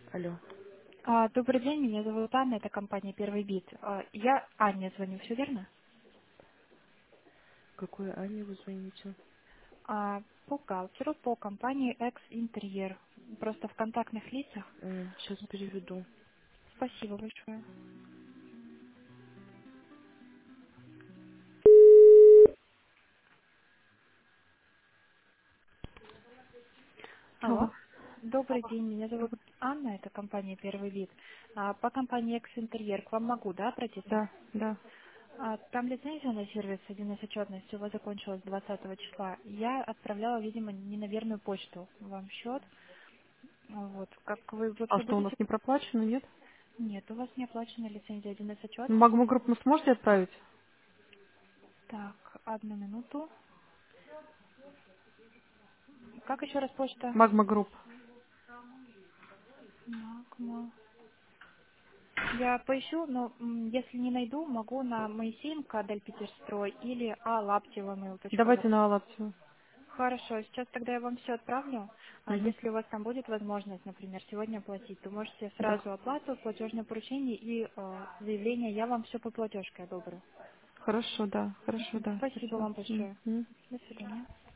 Алло. Добрый день, меня зовут Анна, это компания «Первый бит». Я Анне звоню, все верно? Какой Ане вы звоните? Бухгалтеру по компании «Экс Интерьер». Просто в контактных лицах. Сейчас переведу. Спасибо большое. Алло. Алло. Добрый день, меня зовут Анна, это компания «Первый бит». По компании «Экс Интерьер» к вам могу, да, обратиться? Да, да. Там лицензия на сервис 1С отчетности у вас закончилась 20 числа. Я отправляла, видимо, не на верную почту вам счет. Вот. Как вы А вообще что, у нас будете? не проплачено, нет? Нет, у вас не оплачена лицензия 1С Магма отчетности. Групп вы сможете отправить? Так, одну минуту. Как еще раз почта? Магма Групп. Магма. Я поищу, но если не найду, могу на Моисеенко, Адель Питерстрой или Давайте alapteva.mail.ru. на Алапсию. Хорошо, сейчас тогда я вам все отправлю. А Угу. если у вас там будет возможность, например, сегодня оплатить, то можете Да. сразу оплату, платежное поручение и заявление. Я вам все по платежке одобрю. Хорошо, да. Хорошо, да. Спасибо Спасибо. вам большое. Мгм. До свидания.